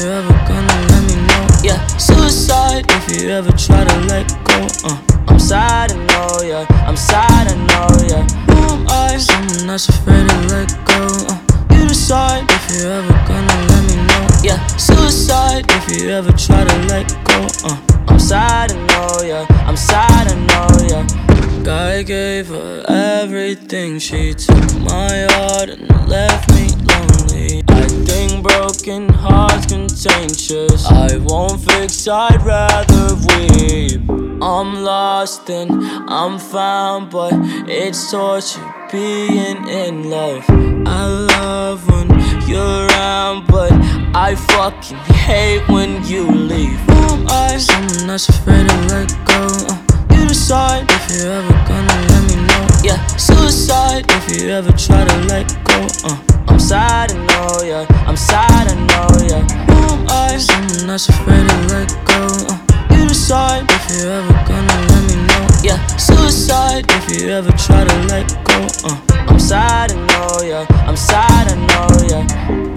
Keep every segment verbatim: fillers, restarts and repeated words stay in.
you ever gonna let me know? Yeah, suicide if you ever try to let go. uh. I'm sad, I know, yeah, I'm sad, I know, yeah. Who am I? Someone that's afraid to let go. uh. You decide if you ever gonna let me know. Yeah, suicide if you ever try to let go. uh. I'm sad, I know, yeah, I'm sad, I know, yeah. I gave her everything, she took my heart and left me lonely. I think broken hearts contagious. I won't fix, I'd rather weep. I'm lost and I'm found, but it's torture being in love. I love when you're around, but I fucking hate when you leave. Who am I? Someone that's afraid to let go. uh. You decide if you ever gonna let me know. Yeah, suicide if you ever try to let go. uh. I'm sad, I know, yeah, I'm sad, I know, yeah. Who am I? Someone that's afraid to let go. uh. You decide if you ever gonna let me know. Yeah, suicide if you ever try to let go. uh. I'm sad, I know, yeah, I'm sad, I know, yeah.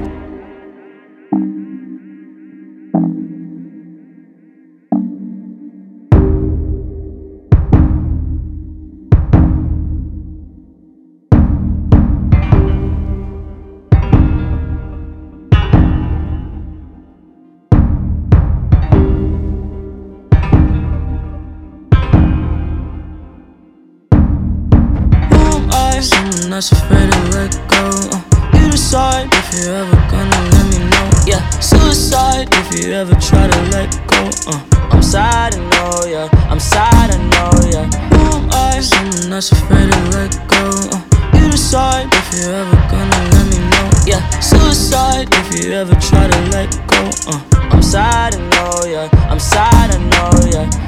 Someone that's afraid to let go. uh. You decide if you ever gonna let me know. Yeah, suicide if you ever try to let go. uh. I'm sad, I know, yeah, I'm sad, I know, yeah. Who am I? Someone that's afraid to let go. uh. You decide if you ever gonna let me know. Yeah, suicide if you ever try to let go. uh. I'm sad, I know, yeah, I'm sad, I know, yeah.